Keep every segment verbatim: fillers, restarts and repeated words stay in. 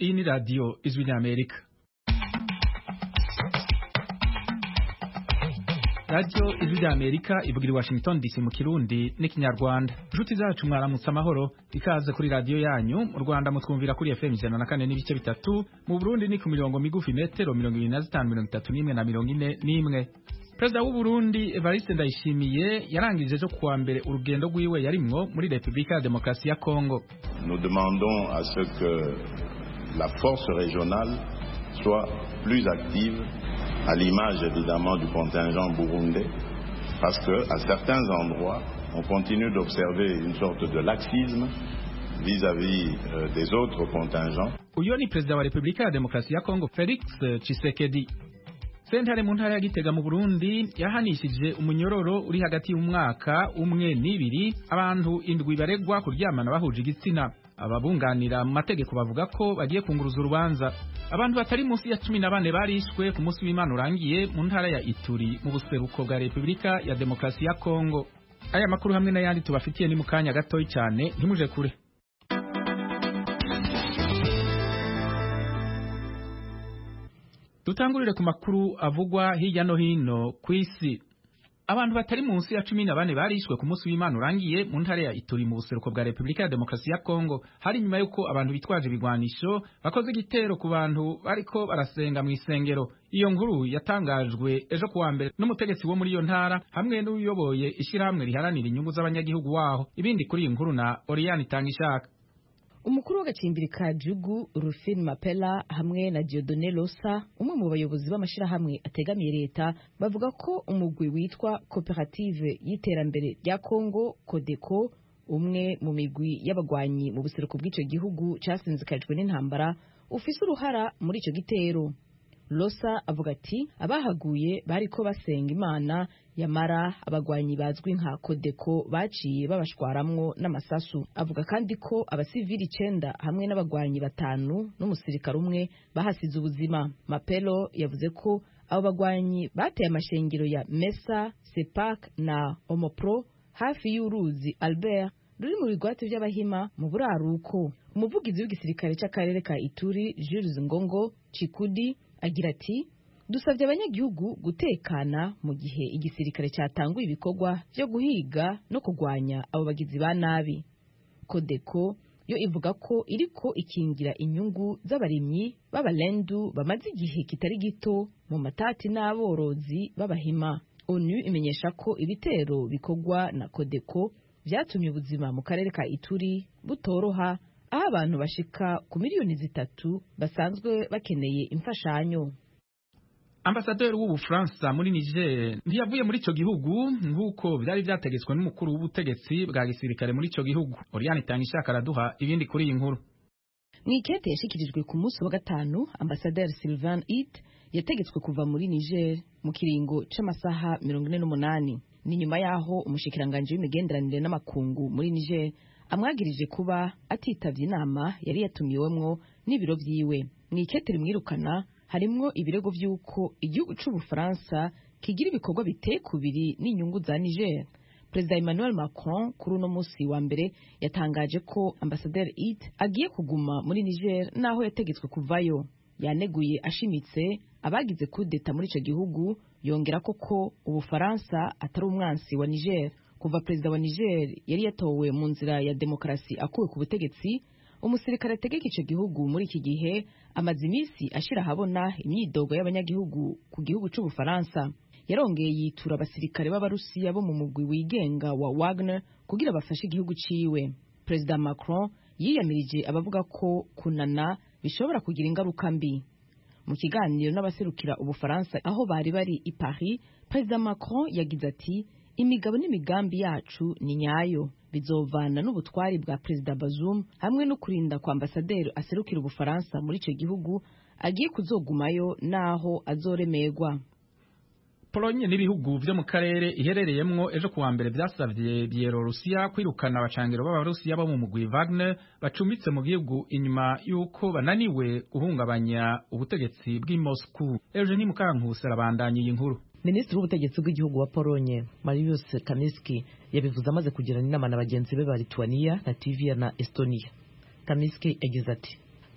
iyi ni radio Ijwi ry'Amerika. Radio Ijwi ry'Amerika ivugira i Washington D C mu Kirundi n'ikinyarwanda. Inshuti zacu mwaramutse amahoro, ikaze kuri radio yanyu. Mu Rwanda mutwumvira kuri F M ijana na kane n'ibice bitatu, mu Burundi ni ku mirongo migufi metero mirongo ibiri na zitanu mirongo itatu n'imwe na mirongo ine n'imwe. Perezida w'u Burundi Evariste Ndayishimiye yarangije cyo kuwa mbere urugendo rwiwe yarimwo muri Republika ya Demokarasi ya Congo. Nous demandons à ce que la force régionale soit plus active, à l'image évidemment du contingent burundais, parce que à certains endroits, on continue d'observer une sorte de laxisme vis-à-vis euh, des autres contingents. Uyo ni Perezida wa Republika ya Demokarasi ya Congo Felix Tshisekedi. Sentare mu ntara ya Gitega mu Burundi yahanishije umunyororo uri hagati y'umwaka umwe n'ibiri abantu indwi baregwa kuryamana bahuje igitsina. Ababunganira mu mategeko bavuga ko bagiye kunguruza urubanza. Abantu batari munsi ya cumi na bane barishwe ku munsi w'Imana urangiye mu ntara ya Ituri mu buseruko bwa Republika ya Demokarasi ya Congo. Aya makuru hamwe n'ayandi tubafitiye ni mu kanya gatoyi cyane, ntimuje kure. Dutangurire ku makuru avugwa hirya no hino ku isi. Abantu batari munsi ya cumi na bane barishwe ku munsi w'Imana urangiye mu ntara ya Ituri mu buseruko bwa Republika ya Demokarasi ya Congo, hari nyuma yuko abantu bitwaje ibigwanisho bakoze igitero ku bantu bariko barasenga mu isengero. Iyo nkuru yatangajwe ejo kuwa mbere n'umutegetsi wo muri iyo ntara hamwe n'uyoboye ishyirahamwe riharanira inyungu z'abanyagihugu waho. Ibindi kuri iyi nkuru na Oriane Tangishaka. Umukuru w'agacimbiri ka Jugu Rufin Mapela hamwe na Dieudonné Losa, umwe mu bayobozi b'amashirahamwe ategamiye leta, bavuga ko umugwi witwa Koperative y'iterambere rya Congo Codeco, umwe mu migwi y'abagwanyi mu buseruko bw'ico gihugu casinzikajwe n'intambara, ufise uruhara muri ico gitero. Losa avuga ati abahaguye bariko basenga Imana, yamara abagwanyi bazwi nka Codeco baciye babashwaramwo n'amasasu. Avuga kandi ko abasivili icenda hamwe n'abagwanyi batanu n'umusirikare umwe bahasize ubuzima. Mapelo yavuze ko abo bagwanyi bateye amashengero ya Mesa, Sepak na Omopro hafi y'uruzi Albert ruri mu bigwati by'abahima mu buraruko. Umuvugizi w'igisirikare c'akarere ka Ituri Jules Ngongo Chikudi agira ati dusabye abanyagihugu gutekana mu gihe igisirikare cyatanguye ibikorwa byo guhiga no kugwanya abo bagizi ba nabi. Codeco yo ivuga ko iriko ikingira inyungu z'abarimyi b'abalendu bamaze igihe kitari gito mu matati n'aborozi b'abahima. ONU imenyesha ko ibitero bikorwa na Codeco byatumye ubuzima mu karere ka Ituri butoroha, aho abantu bashika ku miliyoni zitatu basanzwe bakeneye imfashanyo. Ambasaderi w'Ubufaransa muri Niger ntiyavuye muri ico gihugu nk'uko byari byategetswe n'umukuru w'ubutegetsi bwa gisirikare muri ico gihugu. Oriane Tangishaka araduha ibindi kuri iyi nkuru. Mwikete yashikirijwe ku munsi wa gatanu, Ambasaderi Sylvain It yategetswe kuva muri Niger mu kiringo c'amasaha mirongo ine n'umunani. Ni nyuma yaho umushikiranganje w'imigenderanire n'amakungu muri Niger amwagirije kuba atitavye inama yari yatumiwemwo n'ibiro vyiwe. Mwikete rimwirukana harimwo ibirego vy'uko igihugu c'Ubufaransa kigira ibikorwa biteye kubiri n'inyungu za Niger. Perezida Emmanuel Macron kuri uno musi wa mbere yatangaje ko Ambasaderi It agiye kuguma muri Niger naho yategetswe kuvayo. Yaneguye ashimitse abagize kudeta muri ico gihugu, yongera koko Ubufaransa atari umwansi wa Niger. Kuva perezida wa Niger yari yatowe mu nzira ya demokarasi akuwe ku butegetsi, umusirikare ategeka ico gihugu muri iki gihe amaze imisi ashira habona imyidogo y'abanyagihugu ku gihugu c'Ubufaransa. Yarongeye yitura abasirikare b'Abarusiya bo mu mugwi wigenga wa Wagner kugira bafashe igihugu ciwe. Perezida Macron yiyamirije abavuga ko kunana bishobora kugira ingaruka mbi. Mu kiganiro n'abaserukira Ubufaransa aho bari bari i Paris, Perezida Macron yagize ati imigabo n'imigambi yacu ni nyayo, bizovana n'ubutwari bwa Perezida Bazoum hamwe no kurinda kwa ambasaderi aserukira Ubufaransa muri ico gihugu agiye kuzogumayo naho azoremerwa. Polonye n'ibihugu vyo mu karere iherereyemwo ejo kuwa mbere byasavye Bielorusiya kwirukana abacangiro b'Abarusiya bo mu mugwi Wagner bacumbitse mu gihugu inyuma yuko bananiwe guhungabanya ubutegetsi bw'i Moscow. Eugenie Mukankusi arabandanya iyi nkuru. Minisitiri w'ubutegetsi bw'igihugu wa Polonye Mariusz Kamiński yabivuze amaze kugirana inama na bagenzi be ba Lithuania, Latvia na Estonia. Kamiński yagize ati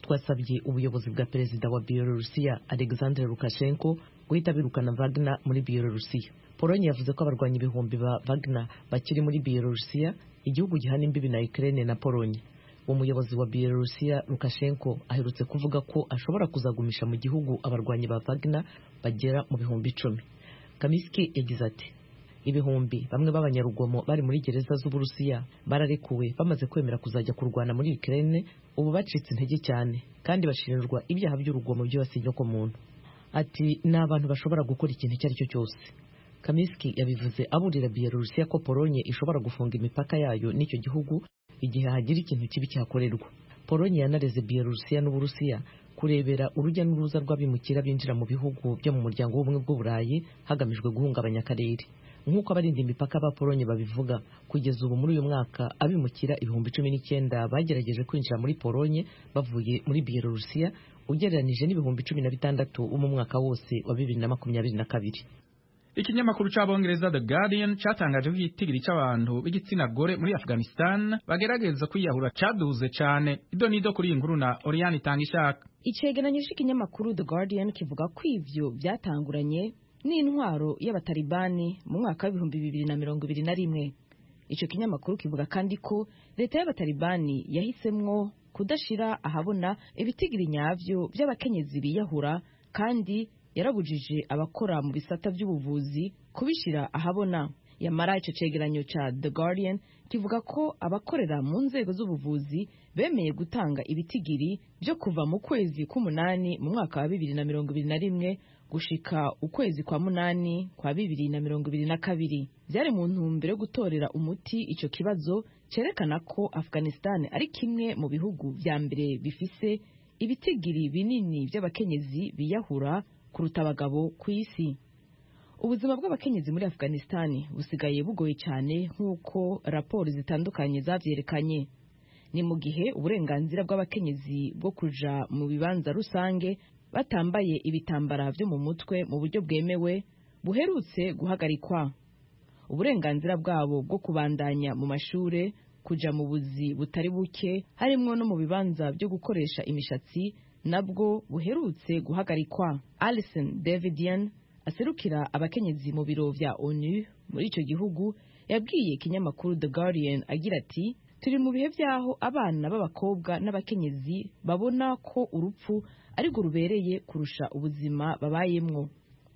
twasabye ubuyobozi bwa perezida wa Byelorusiya Alexander Lukashenko guhita birukana Wagner muri Byelorusiya. Polonye yavuze ko abarwanya ibihumbi ba Wagner bakiri muri Byelorusiya, igihugu gihana imbibi na Ukraine na Polonye. Umuyobozi wa Byelorusiya Lukashenko aherutse kuvuga ko ashobora kuzagumisha mu gihugu abarwanyi ba Wagner bagera mu bihumbi icumi. Kamiski yagize ati ibihumbi bamwe b'abanyarugomo bari muri gereza z'Uburusiya bararekuwe bamaze kwemera kuzajya kurwana muri Ukraine, ubu bacitse intege cyane kandi bashinjwa ibyaha by'urugomo byibasiye ku muntu. Ati ni abantu bashobora gukora ikintu icyo ari cyo cyose. Kamiski yabivuze aburira Byelorusiya ko Polonye ishobora gufunga imipaka yayo n'icyo gihugu igihe hagira ikintu kibi cyakorerwa. Polonye yanareze Byelorusiya n'Uburusiya kurebera urujya n'uruza rw'abimukira binjira mu bihugu byo mu muryango w'ubumwe bw'Uburayi hagamijwe guhungabanya akarere. Nk'uko abarinda imipaka ba Polonye babivuga, kugeza ubu muri uyu mwaka abimukira ibihumbi cumi n'icyenda bagerageje kwinjira muri Polonye bavuye muri Byelorusiya, ugereranije n'ibihumbi cumi na bitandatu mu mwaka wose wa bibiri na makumyabiri na kabiri. Ikinyamakuru c'Abongereza The Guardian cyatangaje ko igitigiri cy'abantu b'igitsina gore muri Afghanistan bagerageza kwiyahura caduze cyane. Ido nido kuri inkuru na Oriane Tangishaka. Icegeranyo cy'ikinyamakuru The Guardian kivuga ko ivyo byatanguranye n'intwaro y'abatalibani mu mwaka w'ibihumbi bibiri na mirongo ibiri na rimwe. Ico kinyamakuru kivuga kandi ko leta y'abatalibani yahisemwo kudashira ahabona ibitigiri nyavyo by'abakenyezi biyahura, kandi yarabujije abakora mu bisata by'ubuvuzi kubishira ahabona. Yamara ico cegeranyo ca The Guardian kivuga ko abakorera mu nzego z'ubuvuzi bemeye gutanga ibitigiri byo kuva mu kwezi k'umunani mu mwaka wa bibiri na mirongo ibiri na rimwe gushika ukwezi kwa munani kwa bibiri na mirongo ibiri na kabiri. Byari mu ntumbero yo gutorera umuti ico kibazo cerekana ko Afghanistan ari kimwe mu bihugu vya mbere bifise ibitigiri binini by'abakenyezi biyahura kuruta abagabo ku isi. Ubuzima bw'abakenyezi muri Afghanistan busigaye bugoye cyane nk'uko raporo zitandukanye zavyerekanye. Ni mu gihe uburenganzira bw'abakenyezi bwo kuja mu bibanza rusange batambaye ibitambara byo mu mutwe mu buryo bwemewe buherutse guhagarikwa. Uburenganzira bwabo bwo kubandanya mu mashure, kuja mu buzi butari buke harimwo no mu bibanza byo gukoresha imishatsi nabwo buherutse guhagarikwa. Alison Davidian aserukira abakenyezi mu biro vya ONU muri ico gihugu yabwiye ikinyamakuru The Guardian agira ati turi mu bihe vyaho abana b'abakobwa n'abakenyezi babona ko urupfu ariko rubereye kurusha ubuzima babayemwo.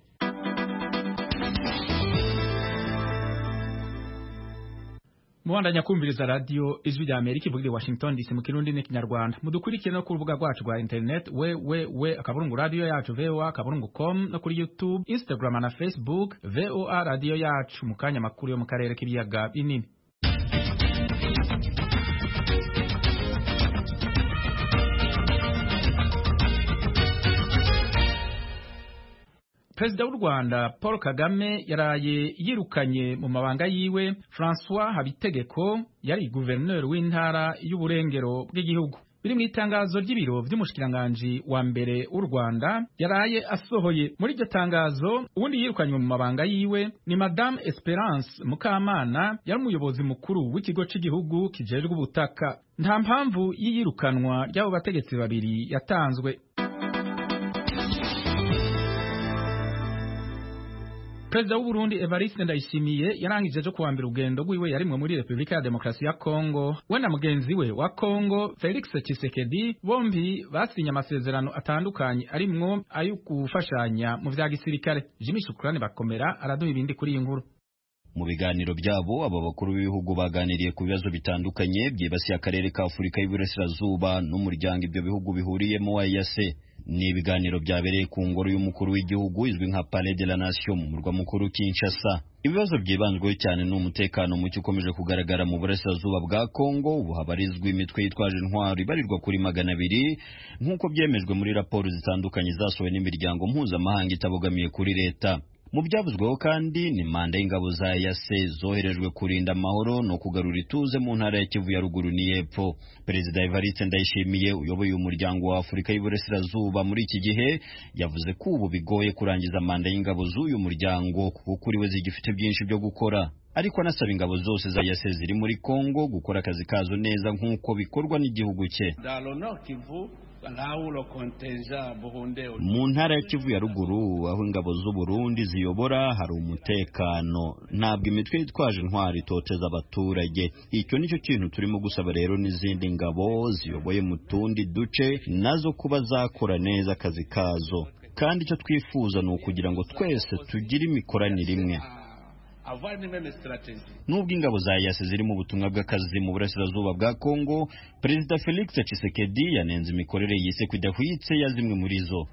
Muwandanya kumviriza radio Ijwi rya Amerika ivugira Washington D C mu Kirundi n'Ikinyarwanda. Mudukurikire no ku rubuga rwacu rwa internet we we we akaburungu radio yacu V O A akaburungu com no kuri YouTube, Instagram na Facebook V O A radio yacu. Mu kanya makuru yo mu karere k'ibiyaga binini. Perezida w'u Rwanda Paul Kagame yaraye yirukanye mu mabanga yiwe François Habitegeko yari guverineri w'intara y'uburengero bw'igihugu. Biri mu itangazo ry'ibiro by'umushikiranganje wa mbere w'u Rwanda yaraye asohoye. Muri iryo tangazo uwundi yirukanywe mu mabanga yiwe ni Madame Esperance Mukamana, yari umuyobozi mukuru w'ikigo cy'igihugu kijejwe ubutaka. Nta mpamvu y'iyirukanwa ry'abo bategetsi babiri yatanzwe. Perezida w'u Burundi Evariste Ndayishimiye yarangije cyo kuwambira urugendo rwiwe yarimwe muri Republika ya Demokarasi ya Kongo. We na mugenzi we wa Kongo Felix Tshisekedi bombi basinye amasezerano atandukanye arimwo ayo gufashanya mu vya gisirikare. Jimmy Shukrani bakomera araduha ibindi kuri iyi nkuru. Mu biganiro byabo aba bakuru b'ibihugu baganiriye ku bibazo bitandukanye byibasiye akarere ka Afurika y'Iburasirazuba n'umuryango ibyo bihugu bihuriyemo wa E A C. Ni ibiganiro byabereye ku ngoro y'umukuru w'igihugu izwi nka Palais de la Nation mu murwa mukuru Kinshasa. Ibibazo byibanzweho cyane n'umutekano muke ukomeje kugaragara mu burasirazuba bwa Kongo, ubu habarizwa imitwe yitwaje intwaro ibarirwa kuri magana abiri nk'uko byemejwe muri raporo zitandukanye zasohowe n'imiryango mpuzamahanga itabogamiye kuri leta. Mu byavuzweho kandi ni manda y'ingabo za E A C zoherejwe kurinda amahoro no kugarura ituze mu ntara ya Kivu ya ruguru n'Epfo. Perezida Evariste Ndayishimiye uyoboye umuryango wa Afurika y'Iburasirazuba muri iki gihe yavuze ko ubu bigoye kurangiza manda y'ingabo z'uyu muryango kuko kuri we zigifite byinshi byo gukora, ariko anasaba ingabo zose za E A C ziri muri Kongo gukora akazi kazo neza nk'uko bikorwa n'igihugu cye. Dans le Nord Kivu, mu ntara ya Kivu ya ruguru aho ingabo z'u Burundi ziyobora hari umutekano, ntabwo imitwe yitwaje intwari itoteza abaturage. Icyo nicyo kintu turimo gusaba rero n'izindi ngabo ziyoboye mu tundi duce nazo kuba zakora neza akazi kazo, kandi icyo twifuza ni ukugira ngo twese tugire imikoranire imwe. Nubwo ingabo za E A C ziri mu butumwa bw'akazi mu burasirazuba bwa Kongo, Perezida Felix Tshisekedi yanenze imikorere yise kwidahwitse ya zimwe muri zo.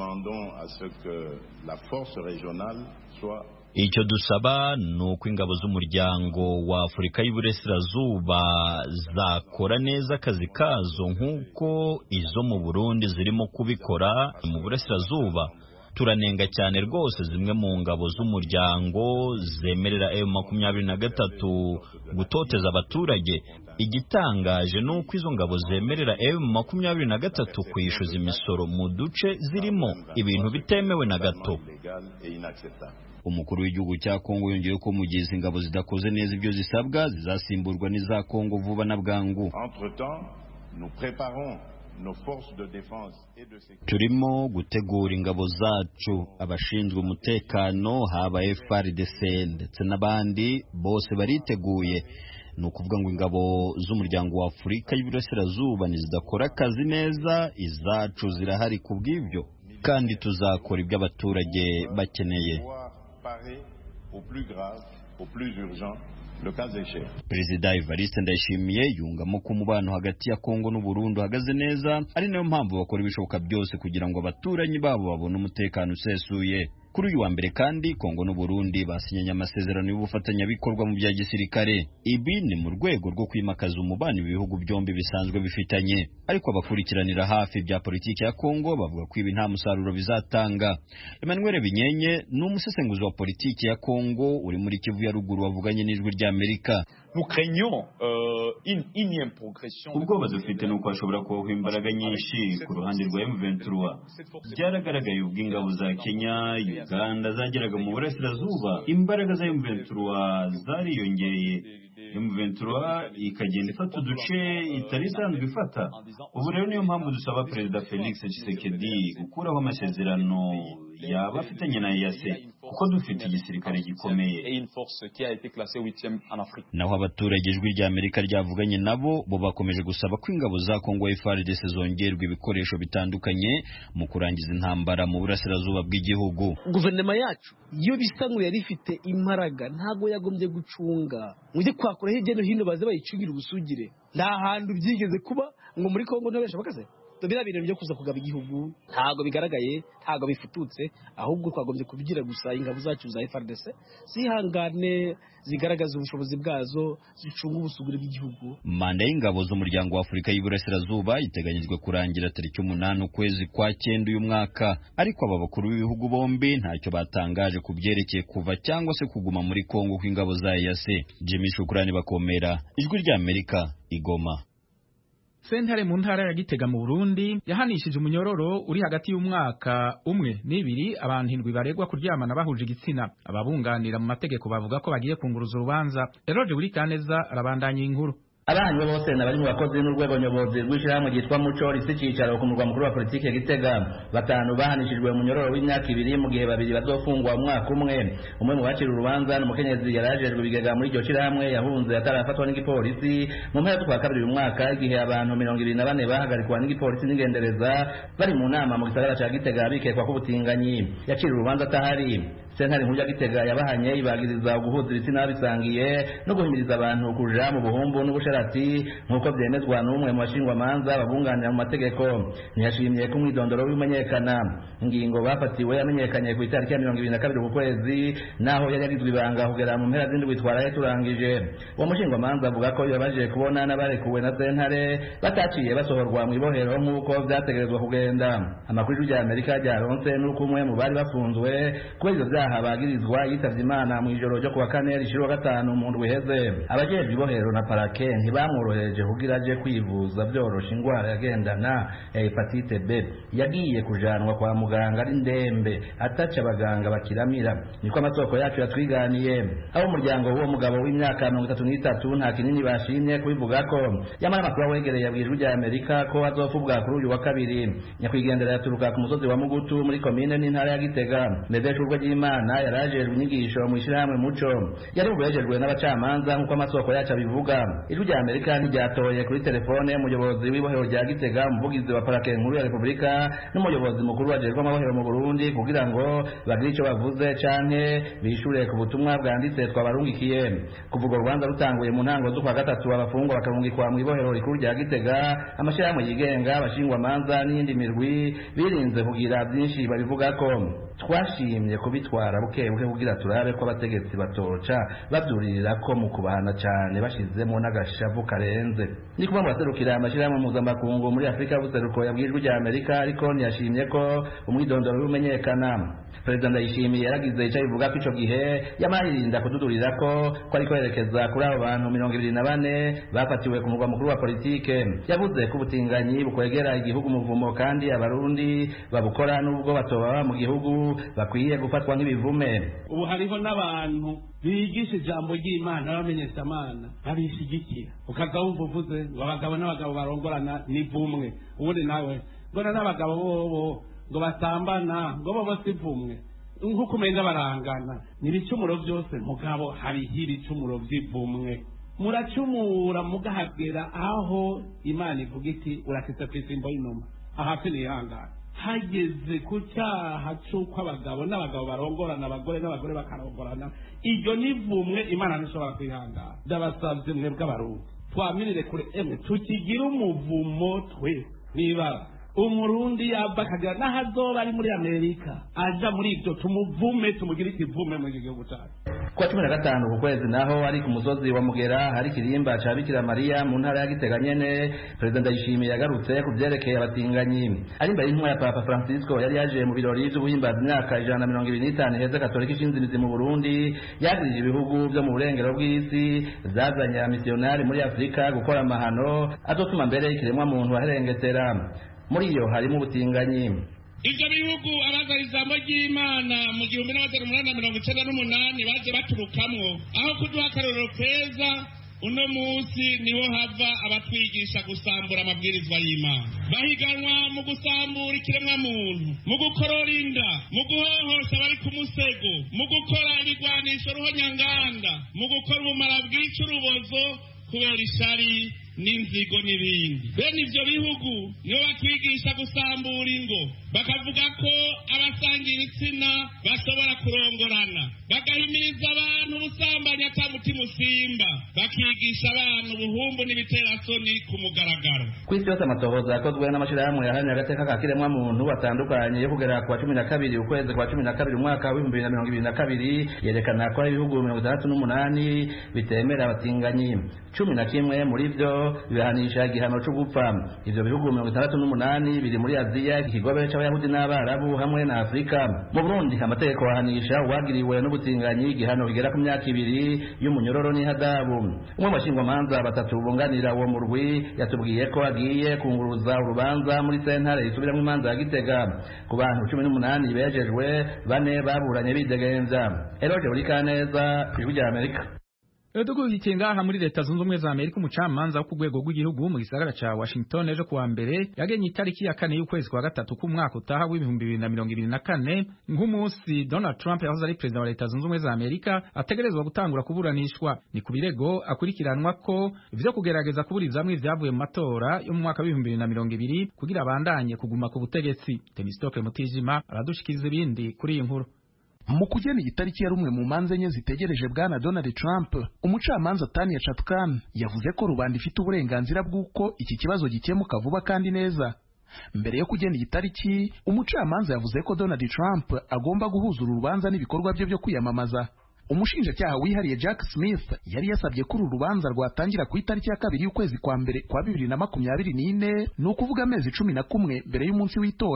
Icyo dusaba ni uko ingabo z'umuryango wa Afurika y'Iburasirazuba zakora neza akazi kazo nk'uko izo mu Burundi zirimo kubikora mu burasirazuba. Turanenga cyane rwose zimwe mu ngabo z'umuryango zemerera M makumyabiri na gatatu gutoteza abaturage. Igitangaje ni uko izo ngabo zemerera M makumyabiri na gatatu kwishyuza imisoro mu duce zirimo, ibintu bitemewe na gato. Umukuru w'igihugu cya Kongo yongeye ko mu gihe izi ngabo zidakoze neza ibyo zisabwa zizasimburwa n'iza Kongo vuba na bwangu. Turimo gutegura ingabo zacu, abashinzwe umutekano haba F R D C ndetse n'abandi bose bariteguye. Ni ukuvuga ngo ingabo z'umuryango wa Afurika y'Iburasirazuba nizidakora akazi neza, izacu zirahari ku bw'ibyo, kandi tuzakora ibyo abaturage bakeneye. Perezida Evariste Ndayishimiye yungamo ko umubano hagati ya Kongo n'u Burundi uhagaze neza, ari nayo mpamvu bakora ibishoboka byose kugira ngo abaturanyi babo babone umutekano usesuye. Kuri uyu wa mbere kandi Kongo n'u Burundi basinyanye amasezerano y'ubufatanyabikorwa mu bya gisirikare. Ibi ni mu rwego rwo kwimakaza umubano ibihugu byombi bisanzwe bifitanye, ariko abakurikiranira hafi bya politiki ya Kongo bavuga ko ibi nta musaruro bizatanga. Emmanuel Binyenye ni umusesenguzi wa politiki ya Kongo uri muri Kivu ya ruguru wavuganye n'ijwi rya Amerika. Ubwoba dufite ni uko hashobora kubaho imbaraga nyinshi ku ruhande rwa M vingt-trois. Byaragaragaye ubwo ingabo za Kenya, Uganda zageraga mu burasirazuba, imbaraga za M vingt-trois zariyongeye. M vingt-trois ikagenda ifata uduce itari isanzwe ifata. Ubu rero niyo mpamvu dusaba Perezida Felix Tshisekedi gukuraho amasezerano yaba afitanye na E A C, kuko dufite igisirikare gikomeye. Naho abaturage ijwi rya Amerika ryavuganye nabo bo bakomeje gusaba ko ingabo za Kongo F R D C zongerwa ibikoresho bitandukanye mu kurangiza intambara mu burasirazuba bw'igihugu. Guverinoma yacu iyo bisanzwe yari ifite imbaraga ntago yagombye gucunga mujye kwakora hirya no hino baze bayicungira ubusugire. Nta hantu byigeze kuba ngo muri Kongo ntabesha bakaze Tobira bintu byo kuza kugaba igihugu ntago bigaragaye, ntago bifututse, ahubwo twagombye kubigira gusa ingabo zacu za F R D C zihangane zigaragaza ubushobozi bwazo zicunga ubusugire bw'igihugu. Manda y'ingabo z'umuryango wa Afurika y'Iburasirazuba iteganyijwe kurangira tariki umunani ukwezi kwa cyenda uyu mwaka, ariko aba bakuru b'ibihugu bombi ntacyo batangaje ku byerekeye kuva cyangwa se kuguma muri Kongo kw'ingabo za E A C. Jimmy Shukrani Bakomera, ijwi rya Amerika, Igoma. Sentare mu ntara ya Gitega mu Burundi yahanishije umunyororo uri hagati y'umwaka umwe n'ibiri abantu indwi baregwa kuryamana bahuje igitsina. Ababunganira mu mategeko bavuga ko bagiye kunguruza urubanza. Eroje buri kaneza arabandanya inkuru. Abana bose nabari mu bakozi n'urwego nyobozi rw'ishyirahamwe ryitwa Muco risi cyicaro ku murwa mukuru wa politiki ya Gitega. Batanu bahanishijwe umunyororo w'imyaka ibiri mu gihe babiri bazofungwa umwaka umwe. Umwe mu bacira urubanza n'umukenyezi yarajejwe bigega muri iryo shyirahamwe yahunze atarafatwa n'igipolisi mu mpera z'ukwa kabiri uyu mwaka, igihe abantu mirongo ibiri na bane bahagarikwa n'igipolisi n'ingendereza bari mu nama mu gisagara ca Gitega bikekwa ko ubutinganyi. Yacira urubanza atahari. Sentare nkuru ya Gitega yabahanye ibagiriza guhuza ibitsina bisangiye no guhimiriza abantu kuja mu buhumbu n'ubusharati nk'uko byemezwa n'umwe mu bashingwamanza babunganira mu mategeko. Ntiyashimye ko umwidondoro w'imenyekana. Ingingo bafatiwe yamenyekanye ku itariki ya mirongo ibiri na kabiri ku kwezi, naho yari yarizwe ibanga kugera mu mpera z'indwi twaraye turangije. Uwo mushingwamanza avuga ko yabaje kubona n'abarekuwe na sentare bataciye basohorwa mu ibohero nk'uko byategerezwa kugenda. Amakuru y'Amerika ryaronse n'uko umwe mu bari bafunzwe kubera ivyo vyaha bagirizwa yitavye Imana mu ijoro ryo kuwa kane rishira wa gatanu mu ndwi iheze. Abajejwe ibohero na parake ntibamworohereje kugira aje kwivuza vyorosha ingwara yagendana ya hepatite B. Yagiye kujanwa kwa muganga ari ndembe ataca abaganga bakiramira, niko amasoko yacu yatwiganiye. Abo umuryango w'uwo mugabo w'imyaka mirongo itatu n'itatu nta kinini bashimye kubivuga ko yamara amakuru wegereye yabwirijwe rya Amerika ko azofubwa kuri uyu wa kabiri. Nyakwigendera yaturuka ku musozi wa Mugutu muri komine n'intara ya Gitega. Medeshurwa ry'Imana yarajejwe inyigisho mu ishirahamwe Muco, yari mubejejwe n'abacamanza nk'uko amasoko yacu abivuga. Ijwi rya Amerika ntiryatoye kuri telefone umuyobozi w'ibohero rya Gitega, umuvugizi wa parake nkuru ya Republika n'umuyobozi mukuru wajejwe amabohero mu Burundi kugira ngo bagire ico bavuze canke bishure ku butumwa bwanditse twabarungikiye. Kuvuga urubanza rutanguye mu ntango zo kwa gatatu abafungwa bakarungikwa mu ibohero rikuru rya Gitega, amashirahamwe yigenga abashingwa manza n'iyindi mirwi birinze kugira byinshi babivuga ko. Twashimye kubitwara buke buke kugira turabe ko abategetsi batoca babyuririra ko mu kubahana cyane bashizemo n'agashavu karenze. Ni kuba mu baserukira amashirahamwe mpuzamakungu muri Afrika y'ubuseruko yabwirijwe rya Amerika ariko ntiyashimye ko umwidondoro w'umenyekana. Perezida Ndayishimiye yaragize icyo bivuga ko ico gihe yamaririnda kududurira ko ko ariko yerekeza kuri abo bantu mirongo ibiri na bane bafatiwe ku murwa mukuru wa politike. Yavuze ko ubutinganyi bukwegera igihugu muvumo kandi abarundi babukora n'ubwo batoba mu gihugu bakwiye gufatwa nk'ibivume. Ubu hariho n'abantu bigisha ijambo ry'Imana bamenyesha Imana abishigikira, ukaza wumva uvuze ngo abagabo n'abagabo barongorana ni vumwe, ubundi nawe ngona n'abagabo bobo ngo batambana ngo bo sivumwe nk'uko umenga barangana. N'ibicumuro byose mugabo hariho ibicumuro by'ivumwe. Muracumura mugahagera aho Imana ivuga iti urakitse kw'isimbo y'inuma ahafi nihangana. Hageze ku cyaha cy'uko abagabo n'abagabo barongorana, abagore n'abagore bakarongorana, iryo nivumwe Imana ntishobora kwihangana. Ndabasabye mwe bw'abarundi twamirire kure emwe tukigira umuvumo twe niba umurundi yaba akagira n'ahazoba ari muri Amerika aja muri ibyo tumuvume tumugire ikivume mu gihugu cyacu. Kwa cumi na gatanu ku kwezi naho ari ku musozi wa Mugera hari kirimba ca Bikira Mariya mu ntara ya Gitega nyene, Perezida Ndayishimiye yagarutse ku vyerekeye abatinganyi. Ari imbere y'intumwa ya Papa Francisco yari yaje mu birori vy'ubuhimbaza imyaka ijana na mirongo ibiri n'itanu iheze Katolika ishinze imizi mu Burundi, yagirije ibihugu vyo mu burengero bw'isi vyazanye abamisiyonari muri Afrika gukora amahano azotuma mbere ikiremwa muntu waherengetera. Muri iyo harimo ubutinganyi. Ivyo bihugu abaza ijambo ry'Imana mu gihumbi n'amajana umunani na mirongo icenda n'umunani baje baturukamwo, aho kuduha akarorero keza uno munsi niho hava abatwigisha gusambura amabwirizwa y'Imana. Bahiganwa mu gusambura ikiremwa muntu, mu gukorora inda, mu guhohosha abari ku musego, mu gukora ibigwanisho ruhonyanganda, mu gukora ubumara bwica urubozo kubera ishari n'inzigo n'ibindi. Bene ivyo bihugu nibo batwigisha gusambura ingo, bakavuga ko abasangira ibitsina bashobora kurongorana, bagahimiriza abantu ubusambanyi ata mutima usimba, bakigisha abantu ubuhumbu n'ibiterasoni ku mugaragaro. Kw'isi yose amatohoza yakozwe n'amashirahamwe yaharanira agateka ka kiremwa muntu batandukanye yo kugera ku wa cumi na kabiri ukwezi kwa cumi na kabiri umwaka w'ibihumbi bibiri na mirongo ibiri na kabiri yerekana ko hari ibihugu mirongo itandatu n'umunani bitemera abatinganyi. Cumi na kimwe muri vyo bihanisha igihano cyo gupfa. Ivyo bihugu mirongo itandatu n'umunani biri muri Aziya, ikigobe c'abayahudi n'abarabu hamwe na Afrika. Mu Burundi amategeko ahanisha uwagiriwe n'ubutinganyi igihano kigera ku myaka ibiri y'umunyororo n'ihadabu. Umwe bashingwa manza batatu bunganira uwo murwi yatubwiye ko agiye kunguruza urubanza muri sentare isubiramwo imanza ya Gitega. Ku bantu cumi n'umunani bejejwe, bane baburanye bidegenza. Eroje Burikaneza, Ijwi rya Amerika. Tuguhikiye ngaha muri Leta Zunze Ubumwe za Amerika, umucamanza wo ku rwego rw'igihugu mu gisagara ca Washington ejo kuwa mbere yagenye itariki ya kane y'ukwezi kwa gatatu k'umwaka utaha w'ibihumbi bibiri na mirongo ibiri na kane nk'umunsi Donald Trump yahoze ari perezida wa Leta Zunze Ubumwe za Amerika ategerezwa gutangura kuburanishwa. Ni ku birego akurikiranwa ko ivyo kugerageza kuburizamwo ivyavuye mu matora yo mu mwaka w'ibihumbi bibiri na mirongo ibiri kugira abandanye kuguma ku butegetsi. Temistoke Mutijima aradushikiriza ibindi kuri iyi nkuru. Mu kugena igitariki ya rumwe mu manza enye zitegereje bwana Donald Trump, umucamanza Tanya Chutkan yavuze ko rubanda ifite uburenganzira bw'uko iki kibazo gikemuka vuba kandi neza. Mbere yo kugena igitariki, umucamanza yavuze ko Donald Trump agomba guhuza uru rubanza n'ibikorwa bye byo kwiyamamaza. Umushinjacyaha wihariye Jack Smith yari yasabye ko uru rubanza rwatangira ku itariki ya kabiri y'ukwezi kwa mbere kwa bibiri na makumyabiri n'ine, ni ukuvuga amezi cumi na kumwe mbere y'umunsi w'itora.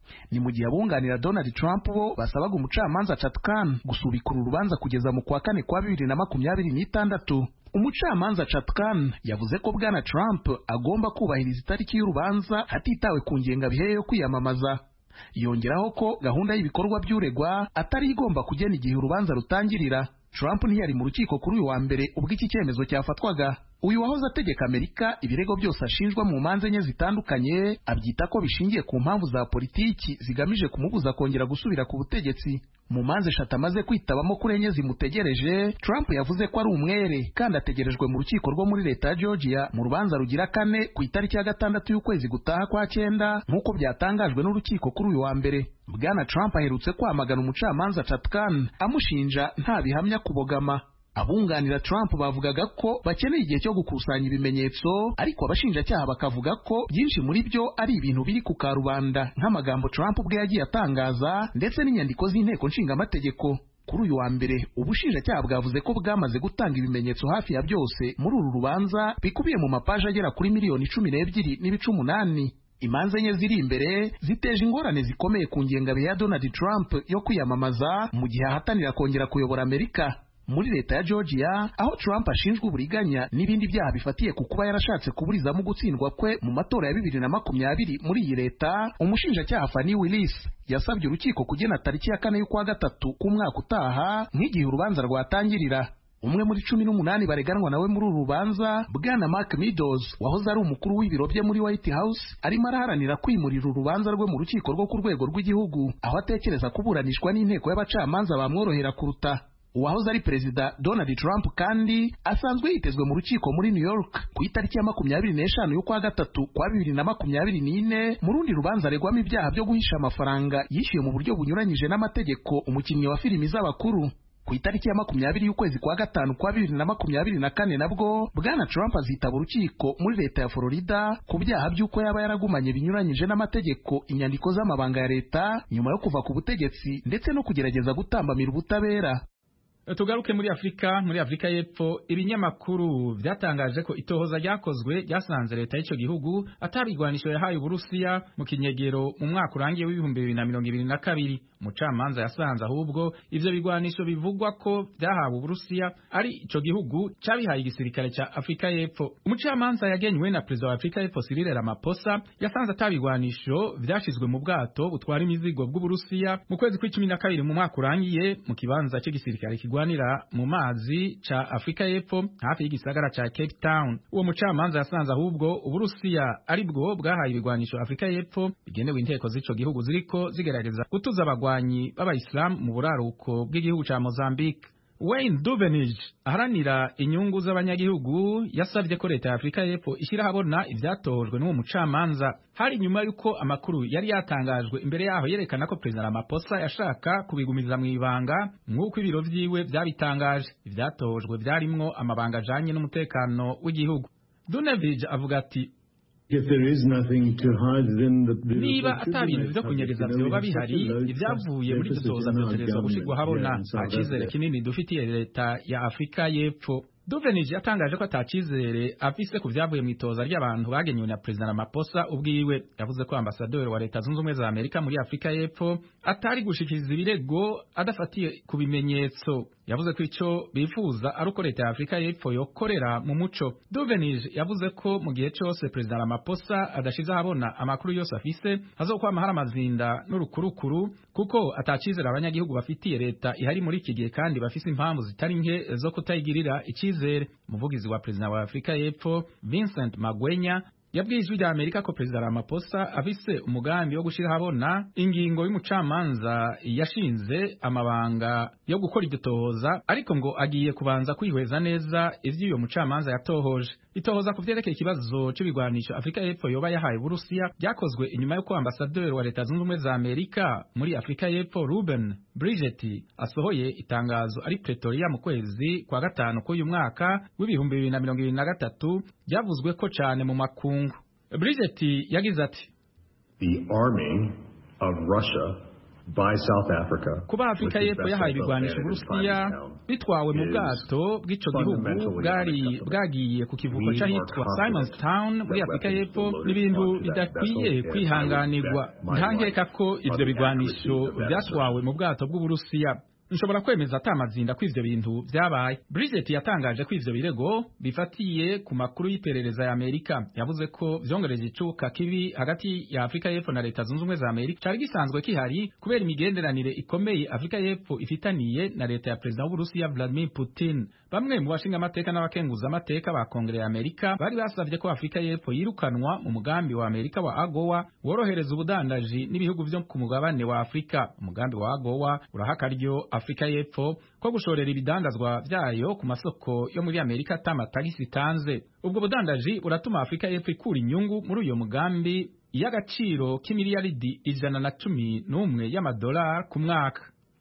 ni mu gihe abunganira Donald Trump bo basabaga umucamanza Chatkan gusubikura urubanza kugeza mu kwa kane kwa bibiri na makumyabiri n'itandatu. Umucamanza Chatkan yavuze ko bwana Trump agomba kubahiriza itariki y'urubanza hatitawe ku ngengabihe yo kwiyamamaza. Yongeraho ko gahunda y'ibikorwa by'uregwa atari igomba kugena igihe urubanza rutangirira. Trump ntiyari mu rukiko kuri uyu wa mbere ubwo iki cyemezo cyafatwaga. Uyu wahoze ategeka Amerika ibirego byose ashinjwa mu manza enye zitandukanye abyita ko bishingiye ku mpamvu za politiki zigamije kumubuza kongera gusubira ku butegetsi. Mu manza eshatu amaze kwitabamo kuri enye zimutegereje, Trump yavuze ko ari umwere kandi ategerejwe mu rukiko rwo muri leta ya Georgia mu rubanza rugira kane ku itariki ya gatandatu y'ukwezi gutaha kwa cyenda nk'uko byatangajwe n'urukiko kuri uyu wa mbere. Bwana Trump aherutse kwamagana umucamanza Chatkan amushinja nta bihamya kubogama. Abunganira Trump bavugaga ko bakeneye igihe cyo gukusanya ibimenyetso, ariko abashinjacyaha bakavuga ko byinshi muri byo ari ibintu biri ku karubanda nk'amagambo Trump ubwe yagiye atangaza ndetse n'inyandiko z'inteko nshingamategeko. Kuri uyu wa mbere ubushinjacyaha bwavuze ko bwamaze gutanga ibimenyetso hafi ya byose muri uru rubanza bikubiye mu mapaji agera kuri miliyoni cumi n'ebyiri n'ibice umunani. Imanza enye ziri imbere ziteje ingorane zikomeye ku ngengabihe ya Donald Trump yo kwiyamamaza mu gihe ahatanira kongera kuyobora Amerika. Muri leta ya Georgia aho Trump ashinjwa uburiganya n'ibindi byaha bifatiye ku kuba yarashatse kuburizamo gutsindwa kwe mu matora ya bibiri na makumyabiri muri iyi leta, umushinjacyaha Fani Willis yasabye urukiko kugena tariki ya kane y'ukwa gatatu k'umwaka utaha nk'igihe urubanza rwatangirira. Umwe muri cumi n'umunani bareganwa nawe muri uru rubanza, bwana Mark Meadows wahoze ari umukuru w'ibiro bye muri White House, arimo araharanira kwimurira urubanza rwe mu rukiko rwo ku rwego rw'igihugu aho atekereza kuburanishwa n'inteko y'abacamanza bamworohera kuruta. Uwahoze ari perezida Donald Trump kandi asanzwe yitezwe mu rukiko muri New York ku itariki ya makumyabiri n'eshanu y'ukwa gatatu kwa bibiri na makumyabiri n'ine mu rundi rubanza aregwamo ibyaha byo guhisha amafaranga yishyuye mu buryo bunyuranyije n'amategeko umukinnyi wa filimi z'abakuru. Ku itariki ya makumyabiri y'ukwezi kwa gatanu kwa bibiri na makumyabiri na kane nabwo bwana Trump azitaba urukiko muri leta ya Florida ku byaha by'uko yaba yaragumanye binyuranyije n'amategeko inyandiko z'amabanga ya leta nyuma yo kuva ku butegetsi ndetse no kugerageza gutambamira ubutabera. Tugaruke muri Afrika. Muri Afrika y'Epfo ibinyamakuru byatangaje ko itohoza ryakozwe ryasanze leta y'icyo gihugu atabigwanisho yahaye Uburusiya mu kinyegero mu mwaka urangiye w'ibihumbi bibiri na mirongo ibiri na kabiri. Umucamanza yasanze ahubwo ivyo bigwanisho bivugwa ko byahawe Uburusiya ari ico gihugu cabihaye igisirikare ca Afrika y'Epfo. Umucamanza yagenywe na perezida wa Afrika y'Epfo Cyril Ramaphosa yasanze atabigwanisho vyashizwe mu bwato butwara imizigo bw'Uburusiya mu kwezi kw'icumi na kabiri mu mwaka urangiye mu kibanza cy'igisirikare kigwanira mu mazi ca Afrika y'Epfo hafi y'igisagara ca Cape Town. Uwo mucamanza yasanze ahubwo Uburusiya ari bwo bwahaye ibigwanisho Afrika y'Epfo bigenewe inteko z'ico gihugu ziriko zigerageza kutuza abagwanyi b'Abayisilamu mu buraruko bw'igihugu ca Mozambique. Wayne Duvenage aharanira inyungu z'abanyagihugu yasavye ko leta ya Afrika y'Epfo ishyira habona ivyatojwe n'uwo mucamanza. Hari nyuma yuko amakuru yari yatangajwe imbere yaho yerekana ko President Ramaphosa yashaka kubigumiza mu ibanga nk'uko ibiro vyiwe vyabitangaje. Ivyatojwe vyarimwo amabanga ajanye n'umutekano w'igihugu. Duvenage avuga ati niba ata bintu vyo kunyereza vyoba bihari, ivyavuye muri dutoza vyoterezwa gushirwa habona. Acizere kinini dufitiye leta ya Afrika y'Epfo. Duvenage yatangaje ko atacizere afise ku vyavuye mu itoza ry'abantu bagenywe na President Ramaphosa ubwiwe. Yavuze ko ambasaderi wa leta zunze ubumwe za Amerika muri Afrika y'Epfo atari gushikiriza ibirego adafatiye ku bimenyetso. Yavuze ko ico bifuza ari uko leta ya Afrika y'Epfo yokorera mu muco. Duvenage yavuze ko mu gihe cyose President Ramaphosa adashize ahabona amakuru yose afise hazokwama hari amazinda n'urukurukuru kuko atacizera abanyagihugu bafitiye leta ihari muri iki gihe kandi bafise impamvu zitari nke zo kutayigirira icizere. Umuvugizi wa President wa Afrika y'Epfo Vincent Magwenya yabwiye ijwi rya Amerika ko President Ramaphosa afise umugambi wo gushira habona ingingo y'umucamanza yashinze amabanga yo gukora iryo tohoza, ariko ngo agiye kubanza kwihweza neza ivyo uyo mucamanza yatohoje. Itohoza ku vyerekeye ikibazo c'ibigwanisho Afrika y'Epfo yoba yahaye Uburusiya byakozwe inyuma y'uko ambasaderi wa leta zunze ubumwe za Amerika muri Afrika y'Epfo Ruben Bridget asohoye itangazo ari Pretoria mu kwezi kwa gatanu k'uyu mwaka w'ibihumbi bibiri na mirongo ibiri na gatatu byavuzwe ko cane mu makungu. Bridget yagize ati The arming of Russia by South Africa. Kuba Afrika y'Epfo yahaye ibigwanisho Uburusiya bitwawe mu bwato bw'ico gihugu bwari bwagiye ku kivuko cy'ahitwa Simonstown muri Afrika y'Epfo n'ibintu bidakwiye kwihanganirwa. Ntankeka ko ivyo bigwanisho byatwawe mu bwato bw'Uburusiya. Nshobora kwemeza atamazinda ko ivyo bintu vyabaye. Bridget yatangaje ko ivyo birego bifatiye ku makuru y'iperereza ya Amerika. Yavuze ko vyongereje icuka kibi hagati ya Afrika y'Epfo na Leta Zunze Ubumwe za Amerika cari gisanzwe kihari kubera imigenderanire ikomeye Afrika y'Epfo ifitaniye na leta ya Perezida w'Uburusiya Vladimir Putin. Bamwe mu bashinga amateka n'abakenguza amateka ba Kongere ya Amerika bari basavye ko Afrika y'Epfo yirukanwa mu mugambi wa Amerika wa AGOA worohereza ubudandaji n'ibihugu vyo ku mugabane wa Afrika. Umugambi wa AGOA urahaka ryo Afrika y'Epfo ko gushorera ibidandazwa vyayo ku masoko yo muri Amerika atamatagisi itanze. Ubwo budandaji buratuma Afrika y'Epfo ikura inyungu muri uyo mugambi y'agaciro k'imiliyaridi ijana na cumi n'umwe y'amadolari ku mwaka.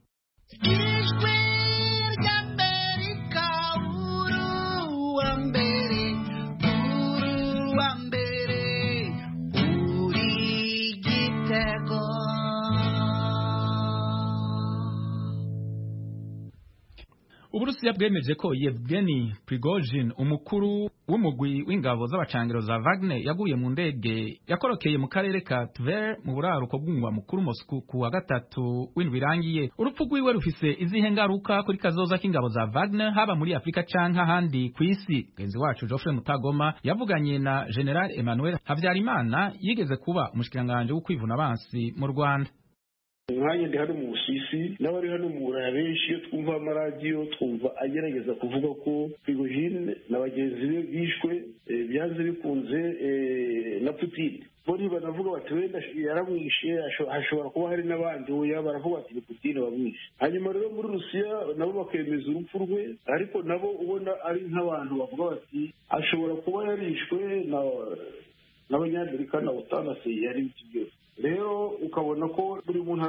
Uburusiya bwemeje ko Yevgeny Prigozhin umukuru w'umugwi w'ingabo z'abacangiro za Wagner yaguye mu ndege yakorokeye mu karere ka Tver mu buraruko bw'umugwa mukuru Moscow ku wa gatatu w'indwi irangiye. Urupfu rwiwe rufise izihe ngaruka kuri kazoza k'ingabo za Wagner haba muri Afrika canke ahandi ku isi? Genzi wacu Geoffrey Mutagoma yavuganye na General Emmanuel Havyarimana yigeze kuba umushikiranganje w'ukwivuna abansi mu Rwanda. Umwanya ndi hano mu Busisi n'abari hano mu Buraya benshi iyo twumva amaradiyo twumva agerageza kuvuga ko Prigozhin na bagenzi be bishwe byanze bikunze na Putin. Bori banavuga bati wenda yaramwishe hashobora kuba hari n'abandi oya baravuga ati Putin bamwishe. Hanyuma rero muri Rusiya nabo bakemeza urupfu rwe ariko nabo ubona ari nk'abantu bavuga bati ashobora kuba yarishwe na n'abanyamerika na utanase yari bityo. Rero ukabona ko buri muntu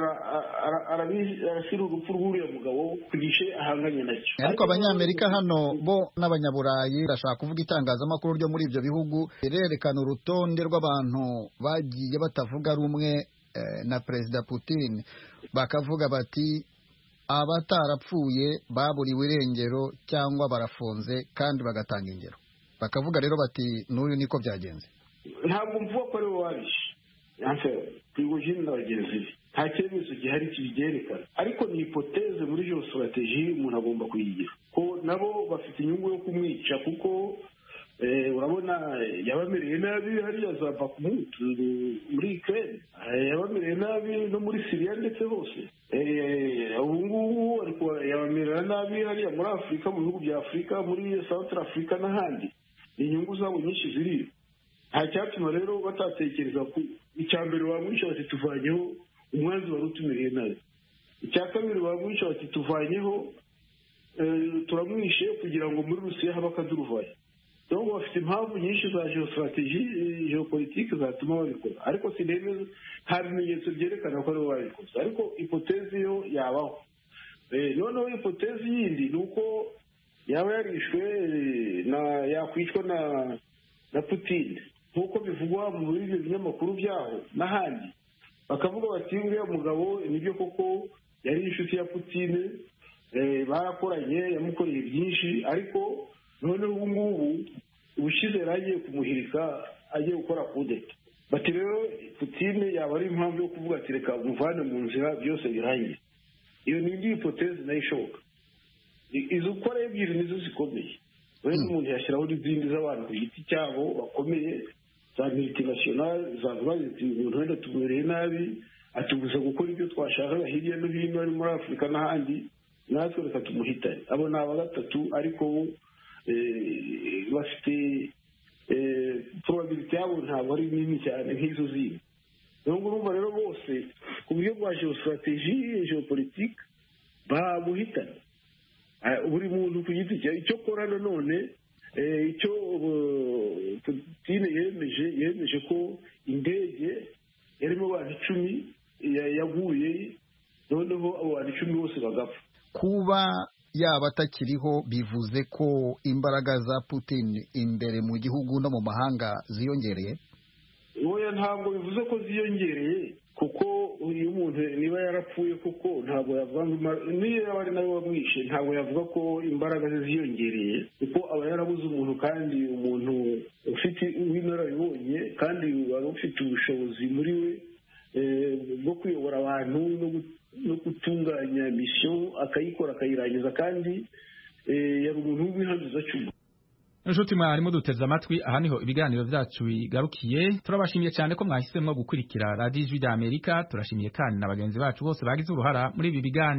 arashyira urupfu rw'uriya mugabo ku gishe ahanganye nacyo. Ariko abanyamerika hano bo n'abanyaburayi bashaka kuvuga itangazamakuru ryo muri ibyo bihugu rirerekana urutonde rw'abantu bagiye batavuga rumwe eh, na Perezida Putin bakavuga bati abatarapfuye baburiwe irengero cyangwa barafunze kandi bagatanga ingero. Bakavuga rero bati n'uyu niko byagenze. Ntabwo mvuga ko ari bo babishe. Yanse Prigozhin na bagenzi be nta cyemezo gihari kibyerekana ariko ni hipoteze muri iyo strategy umuntu agomba kuyigira ko nabo bafite inyungu yo kumwica kuko urabona yabamereye nabi hariya za Bakhmut muri Ukraine yabamereye nabi no muri Syria ndetse hose ubu ngubu ariko yabamerera nabi hariya muri Afurika mu bihugu bya Afurika muri South Africa n'ahandi inyungu zabo nyinshi ziri nta cyatuma rero batatekereza ku icya mbere bamwisha bati tuvanyeho umwanzi wari utumiriye nabi icya kabiri bamwisha bati tuvanyeho turamwishe kugira ngo muri Rusiya habe akaduruvayo. Donc bafite impamvu nyinshi za geostrategie geopolitique zatuma babikora ariko sinemeza nta bimenyetso byerekana ko aribo babikoze ariko hipotezi yo yabaho. Noneho hipotezi yindi ni uko yaba yarishwe na yakwicwa na na Putin nk'uko bivugwa mu bindi binyamakuru byaho n'ahandi bakavuga bati uriya mugabo nibyo koko yari inshuti ya Putin barakoranye yamukoreye byinshi ariko noneho ubu ngubu ubushize yaragiye kumuhirika agiye gukora kudeta bati rero Putin yaba ari impamvu yo kuvuga ati reka muvane mu nzira byose birangiye. Iyo ni indi hipotezi nayo ishoboka. Izo ukora ebyiri nizo zikomeye wenda umuntu yashyiraho n'izindi z'abantu ku giti cyabo bakomeye za multinational zavuga ziti umuntu wenda tumereye nabi atubuza gukora ibyo twashakaga hirya no hino ari muri Afurika n'ahandi natwe reka tumuhitane. Abo ni aba gatatu ariko bafite probability yabo ntabwo ari nini cyane nk'izo zindi. Niyo ngurumva rero bose ku buryo bwa geostrategie geopolitique babuhitana buri muntu ku giti cye icyo kora nanone icyo Putin yemeje yemeje ko indege yarimo abantu icumi yaguye noneho abo bantu icumi bose bagapfa. Kuba yaba atakiriho bivuze ko imbaraga za Putin imbere mu gihugu no mu mahanga ziyongereye. oya ntabwo bivuze ko ziyongereye kuko uyu muntu niba yarapfuye kuko ntabwo yavuga ngo niyo yaba ari nawe wamwishe ntabwo yavuga ko imbaraga ze ziyongereye kuko aba yarabuze umuntu kandi umuntu ufite w'inararibonye kandi wari ufite ubushobozi muri we bwo kuyobora abantu no gutunganya misiyo akayikora akayirangiza kandi yari umuntu w'ibihangizacumu. inshuti mwarimu duteze amatwi aha niho ibiganiro byacu bigarukiye turabashimiye cyane ko mwahisemo gukurikira radiyo ijwi ry'Amerika turashimiye kandi na bagenzi bacu bose bagize uruhara muri ibi biganiro.